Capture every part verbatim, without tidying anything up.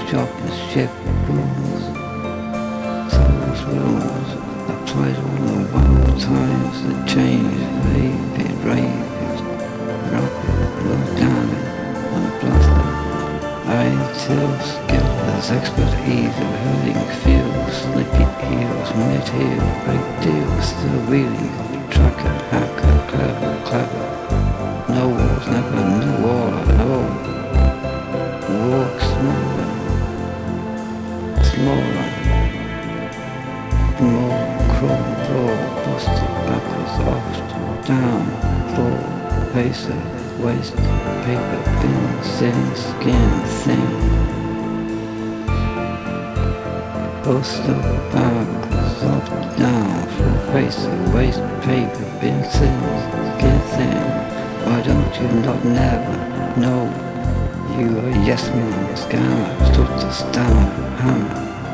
shopping ship rules, souls rules. I played all the wild times that changed, waving, raving, rocket, blow down on a blaster. I till skillers, expert ease of hurling fields, slippy heels, mid-heel, break deals, still wheeling on the tracker, hacker, clever, clever. No wars, never knew all at all. Walk smaller, smaller, more crawl, crawl, busted backwards, off, down, floor, pacer, waste, paper, bin, sin, skin, thing. Poster, backwards, up, down, floor, pacer, waste, paper, bin, sin, skin, thing. Why don't you not never know? You are yes man, scammer, stutter, stammer, hammer.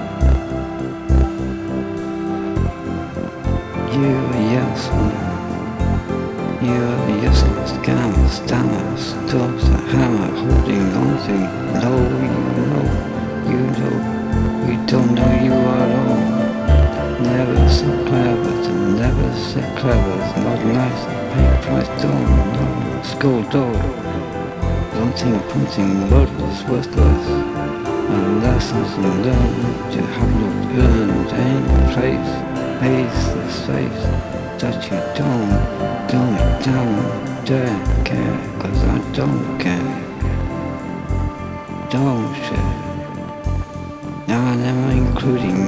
You are yes man. You are yes man, scammer, stammer, stutter, hammer, holding on to. No, you know, you know, we don't know you at all. Never so clever, to never so clever, it's not nice, pay price don't know, school door. Punting, punting, worthless, worthless. And lessons learned you have not earned any place, faceless face that you don't, don't, don't dare care, cause I don't care, don't share. Now I'm including